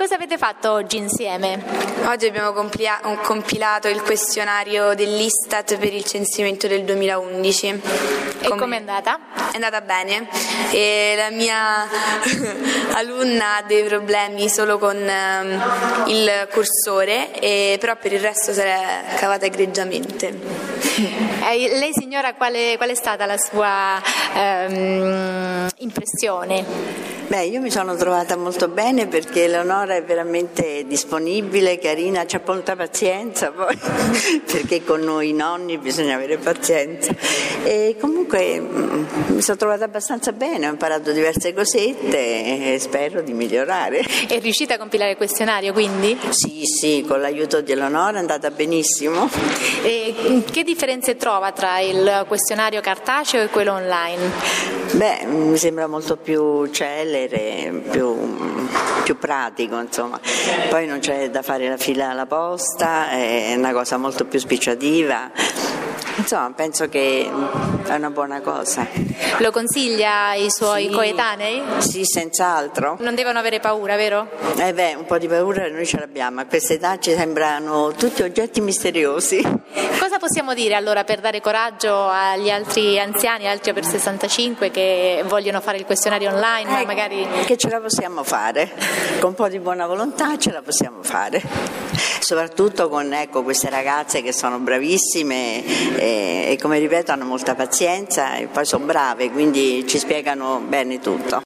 Cosa avete fatto oggi insieme? Oggi abbiamo compilato il questionario dell'Istat per il censimento del 2011. E com'è andata? È andata bene e la mia alunna ha dei problemi solo con il cursore, però per il resto si è cavata egregiamente. Lei signora, qual è stata la sua impressione? Beh, io mi sono trovata molto bene perché Eleonora è veramente disponibile, carina, c'ha molta pazienza poi, perché con noi nonni bisogna avere pazienza. E comunque mi sono trovata abbastanza bene, ho imparato diverse cosette e spero di migliorare. È riuscita a compilare il questionario quindi? Sì, con l'aiuto di Eleonora è andata benissimo. E che differenze trova tra il questionario cartaceo e quello online? Beh, mi sembra molto più celere, più pratico, insomma. Poi non c'è da fare la fila alla posta, è una cosa molto più spicciativa. Insomma, penso che è una buona cosa. Lo consiglia ai suoi coetanei? Sì, senz'altro. Non devono avere paura, vero? Un po' di paura noi ce l'abbiamo. A questa età ci sembrano tutti oggetti misteriosi. Cosa possiamo dire allora per dare coraggio agli altri anziani, altri per 65 che vogliono fare il questionario online, ma magari... Che ce la possiamo fare, con un po' di buona volontà ce la possiamo fare, soprattutto con queste ragazze che sono bravissime e come ripeto hanno molta pazienza e poi sono brave, quindi ci spiegano bene tutto.